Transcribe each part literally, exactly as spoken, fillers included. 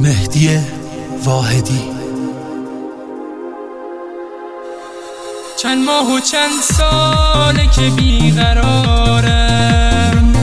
مهدی واحدی. چند ماه و چند ساله که بیقرارم،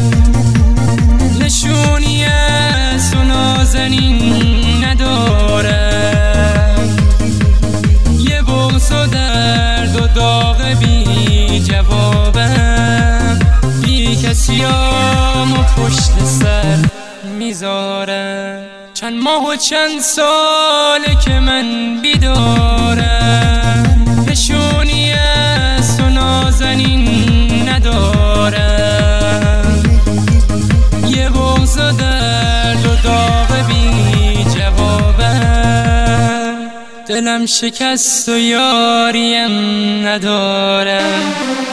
نشونی از تو نازنین ندارم، یه بغض و درد و داغ بی جوابم، بی کسیام و پشت سر میذارم. چند ماه و چند ساله که من بیدارم، نشونی از تو نازنین ندارم، یه بغض و درد و داغ بی جوابم، دلم شکست و یاریم ندارم.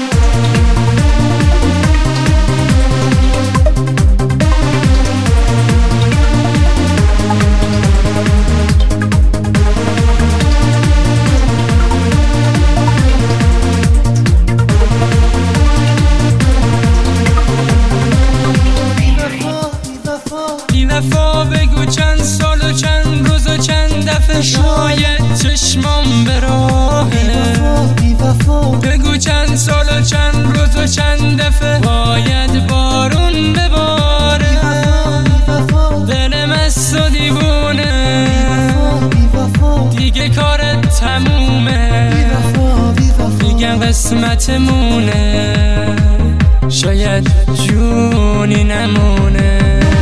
وفا بگو چند سال و چند روز و چند دفعه شاید چشمام به راهه، بگو چند سال و چند روز و چند دفعه باید بارون بباره، دلم از تو دیوونه دیگه کارت تمومه، دیگه قسمتمونه شاید جونی نمونه.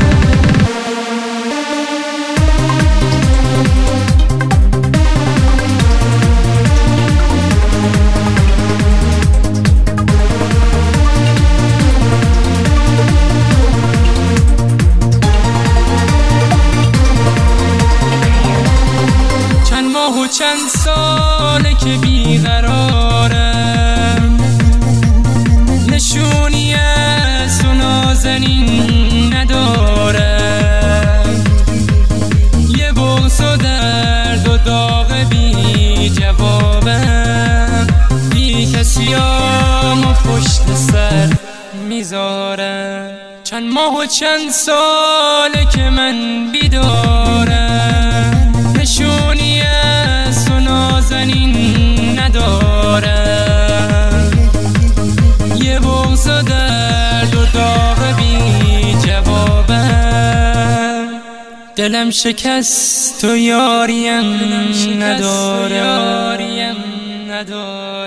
و چند ساله که بیقرارم، نشونی از تو نازنین ندارم، یه بغض و درد و داغ بی جوابم، بی کسیام و پشت سر میذارم. چند ماه و چند ساله که من بیدارم، نشونی از تو نازنین ندارم، یه بغض و درد و داغ بی جوابم، دلم شکست و یاریم ندارم.